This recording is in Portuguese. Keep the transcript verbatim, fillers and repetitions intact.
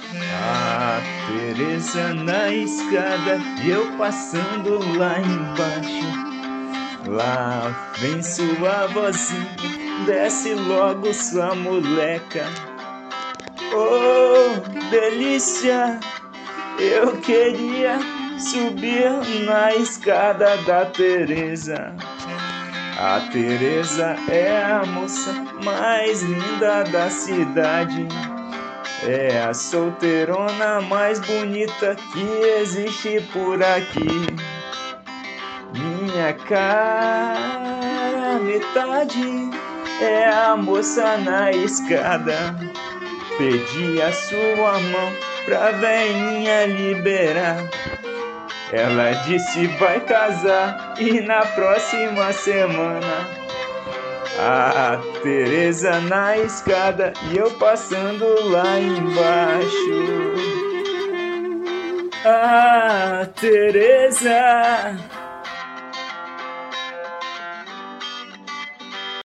A Teresa na escada e eu passando lá embaixo. Lá vem sua vozinha, desce logo sua moleca. Oh, delícia, eu queria subir na escada da Teresa. A Teresa é a moça mais linda da cidade. É a solteirona mais bonita que existe por aqui. Minha cara metade é a moça na escada. Pedi a sua mão pra veinha liberar. Ela disse vai casar e na próxima semana. A Teresa na escada e eu passando lá embaixo. Ah, Teresa,